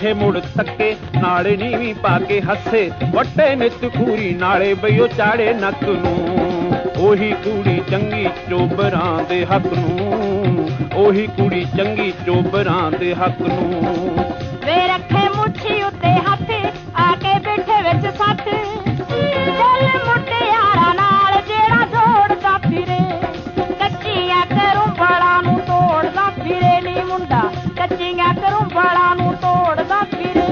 ਪਿੱਛੇ ਮੁੜ ਤੱਕੇ ਨਾਲੇ ਨੀਵੀਂ ਪਾ ਕੇ ਹੱਸੇ ਵੱਟੇ ਨਿੱਤ ਖੂਰੀ ਨਾਲੇ ਬਈਓ ਚਾੜੇ ਨੱਕ ਨੂੰ ਉਹੀ ਕੁੜੀ ਚੰਗੀ ਚੋਬਰਾਂ ਦੇ ਹੱਕ ਨੂੰ ਉਹੀ ਕੁੜੀ ਚੰਗੀ ਚੋਬਰਾਂ ਦੇ ਹੱਕ ਨੂੰ ਵੇ ਰੱਖੇ ਮੁੱਠੀ ਉੱਤੇ ਹੱਥ ਆ ਕੇ ਬੈਠੇ ਵਿੱਚ ਸੱਟ ਚੱਲ ਮੁਟਿਆਰਾਂ ਨਾਲ ਜਿਹੜਾ ਦੌੜਦਾ ਫਿਰੇ ਕੱਚੀਆਂ ਕਰੂੰਬਲਾਂ ਨੂੰ ਤੋੜਦਾ ਫਿਰੇ ਨੀ ਮੁੰਡਾ ਕੱਚੀਆਂ ਕਰੂੰਬਲਾਂ ਨੂੰ ਤੋੜਦਾ ਫਿਰੇ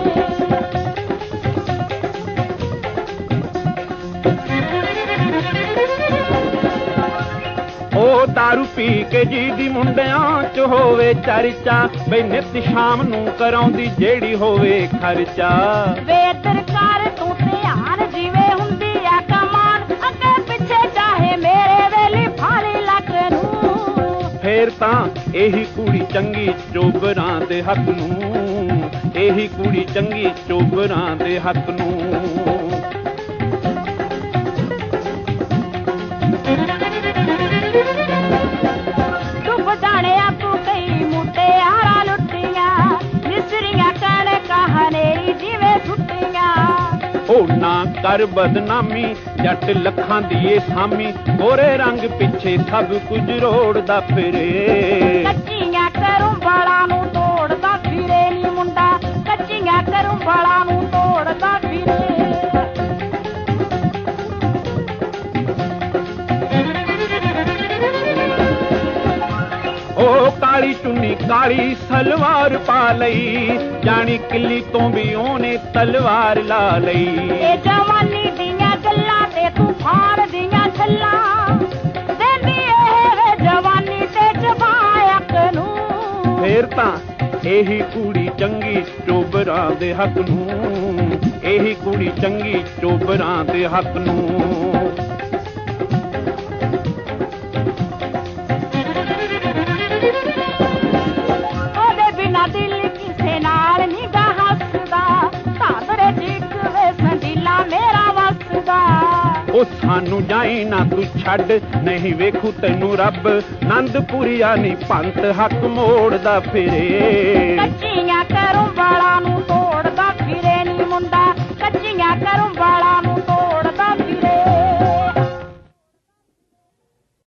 ਉਹ ਦਾਰੂ ਪੀ ਕੇ ਜੀ ਦੀ ਮੁੰਡਿਆਂ ਚ ਹੋਵੇ ਚਰਚਾ ਬਈ ਨਿੱਤ ਸ਼ਾਮ ਨੂੰ ਕਰਾਉਂਦੀ ਜਿਹੜੀ ਹੋਵੇ ਖਰਚਾ ਵੇ ਦਰਕਾਰ ਤੂੰ ਧਿਆਨ ਜਿਵੇਂ ਹੁੰਦੀ ਆ ਕਮਾਨ ਅੱਗੇ ਪਿੱਛੇ ਚਾਹੇ ਮੇਰੇ ਵੇਲੀ ਫਾਲੀ ਲੱਕ ਨੂੰ ਫੇਰ ਤਾਂ ਇਹੀ ਕੁੜੀ ਚੰਗੀ ਚੋਬਰਾਂ ਦੇ ਹੱਕ ਨੂੰ ਇਹੀ ਕੁੜੀ ਚੰਗੀ ਚੋਬਰਾਂ ਦੇ ਹੱਕ ਨੂੰ ਉਹ ਨਾ ਕਰ ਬਦਨਾਮੀ ਜੱਟ ਲੱਖਾਂ ਦੀ ਏ ਸਾਮੀ ਗੋਰੇ ਰੰਗ ਪਿੱਛੇ ਸਭ ਕੁਝ ਰੋੜਦਾ ਫਿਰੇ ਕੱਚੀਆਂ ਕਰੂੰਬਲਾਂ ਨੂੰ ਤੋੜਦਾ ਫਿਰੇ ਨੀ ਮੁੰਡਾ ਕੱਚੀਆਂ ਕਰੂੰਬਲਾਂ ਨੂੰ ਤੋੜਦਾ ਫਿਰੇ ਉਹ ਕਾਲੀ ਚੁੰਨੀ ਕਾਲੀ ਸਲਵਾਰ ਪਾ ਲਈ ਜਾਣੀ ਕਿੱਲੀ ਤੋਂ ਵੀ ਉਹਨੇ ਤਲਵਾਰ ਲਾ ਲਈ ਇਹ ਜਵਾਨੀ ਦੀਆਂ ਗੱਲਾਂ ਤੇ ਤੂਫਾਨ ਦੀਆਂ ਛੱਲਾਂ ਦੇਂਦੀ ਇਹ ਜਵਾਨੀ ਤੇ ਜਵਾਇਕ ਨੂੰ ਫੇਰ ਤਾਂ ਇਹੀ ਕੁੜੀ ਚੰਗੀ ਚੋਬਰਾਂ ਦੇ ਹੱਕ ਨੂੰ ਇਹੀ ਕੁੜੀ ਚੰਗੀ ਚੋਬਰਾਂ ਦੇ ਹੱਕ ਨੂੰ ਦਿਲ ਕਿਸੇ ਨਾਲ ਨੀ ਗਾ ਹੱਸਦਾ ਧਾਦਰੇ ਜਿੱਕ ਵੇ ਸੰਦੀਲਾ ਮੇਰਾ ਵਸਦਾ ਉਹ ਸਾਨੂੰ ਜਾਈ ਨਾ ਤੂੰ ਛੱਡ ਨਹੀਂ ਵੇਖੂ ਤੈਨੂੰ ਰੱਬ ਨੰਦਪੁਰੀਆ ਨੀ ਪੰਤ ਹੱਕ ਮੋੜਦਾ ਫਿਰੇ